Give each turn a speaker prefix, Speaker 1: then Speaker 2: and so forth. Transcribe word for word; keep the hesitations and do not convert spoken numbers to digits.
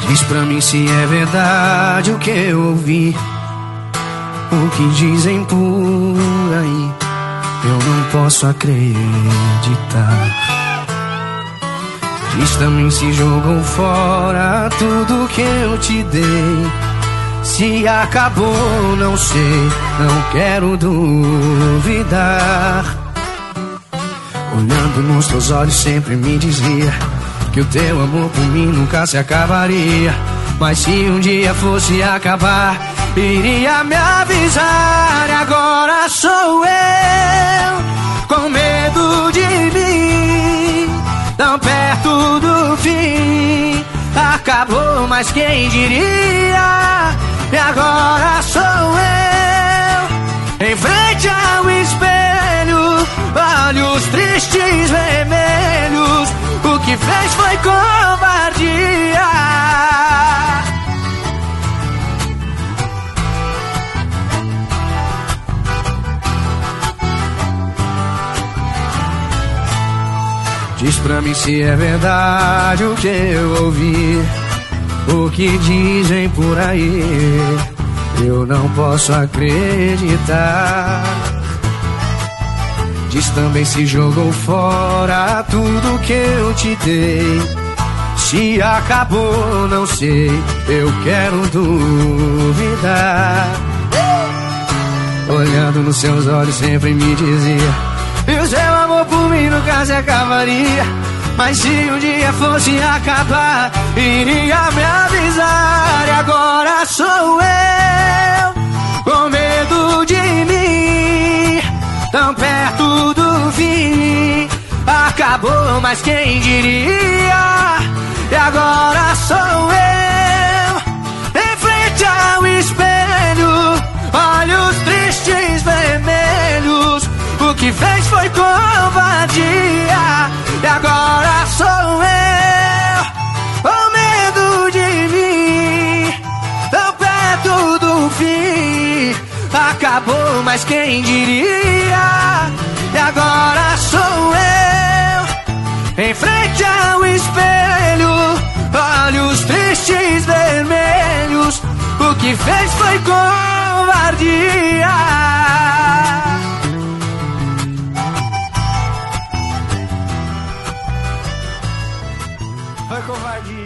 Speaker 1: Diz pra mim se é verdade o que eu ouvi, o que dizem por aí. Eu não posso acreditar. Diz também se jogou fora tudo que eu te dei. Se acabou, não sei, não quero duvidar. Olhando nos teus olhos sempre me dizia que o teu amor por mim nunca se acabaria. Mas se um dia fosse acabar, iria me avisar. E agora sou eu, com medo de mim, tão perto do fim. Acabou, mas quem diria? E agora sou eu, em frente ao espelho, olhos tristes vermelhos. O que fez foi covardia. Diz pra mim se é verdade o que eu ouvi, o que dizem por aí. Eu não posso acreditar. Diz também se jogou fora tudo que eu te dei. Se acabou, não sei, eu quero duvidar. Olhando nos seus olhos sempre me dizia: e o seu amor por mim nunca se acabaria. Mas se um dia fosse acabar, iria me avisar. E agora sou eu, com medo de mim, tão perto do fim. Acabou, mas quem diria? E agora sou eu, em frente ao espelho, olhos tristes vermelhos. O que fez foi covardia. E agora sou eu, com medo de mim, tão perto do fim. Acabou, mas quem diria? E agora sou eu, em frente ao espelho, olhos tristes vermelhos. O que fez foi covardia. Foi covardia.